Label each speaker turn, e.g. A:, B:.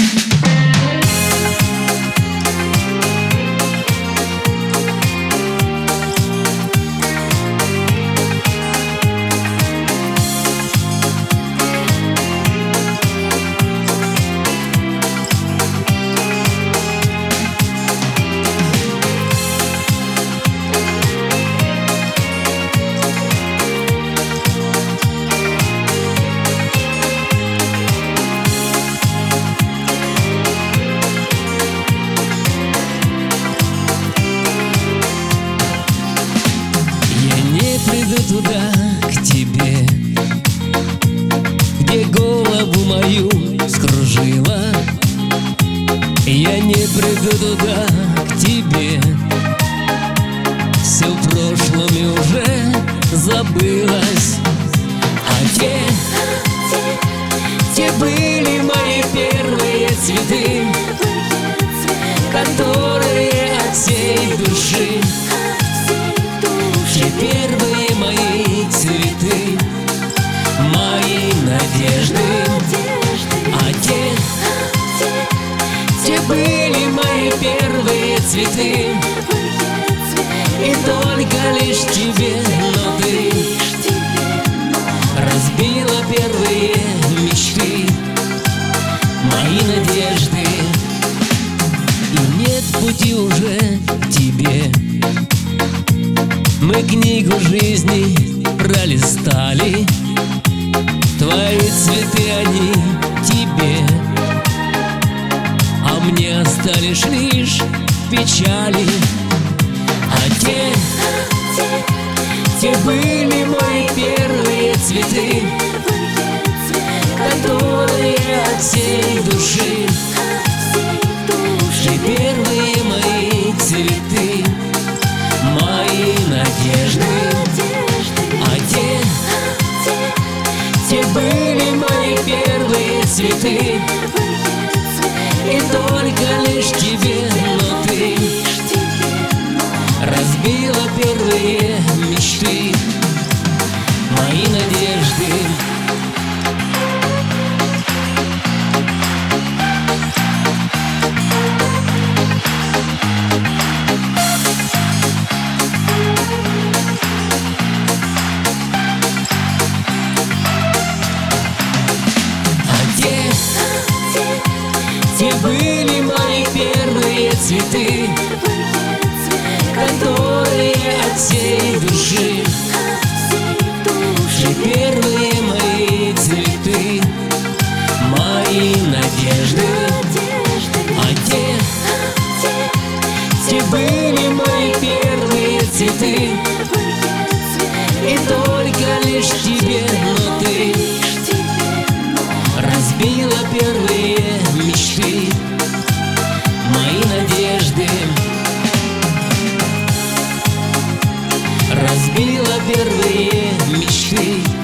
A: Приду туда, к тебе, где голову мою скружила. Я не приду туда, к тебе, все в прошлом уже забылось. А те были мои первые цветы, которые от всей души. Те первые мои цветы, мои надежды. А те были мои первые цветы. И только лишь тебе, но ты разбила первые мечты, мои надежды. И нет пути уже к тебе. Мы книгу жизни пролистали, твои цветы, они тебе, а мне остались лишь печали. А те были мои первые цветы, которые от всей души. Те первые мои цветы, мои надежды. А те были мои первые цветы. И только лишь тебе, но ты разбила первые мечты, мои надежды. Те были мои первые цветы, которые от всей души. Те первые мои цветы, мои надежды. А те были мои первые цветы. И только лишь тебе, но ты разбила первые мечты, мои надежды. Разбила первые мечты.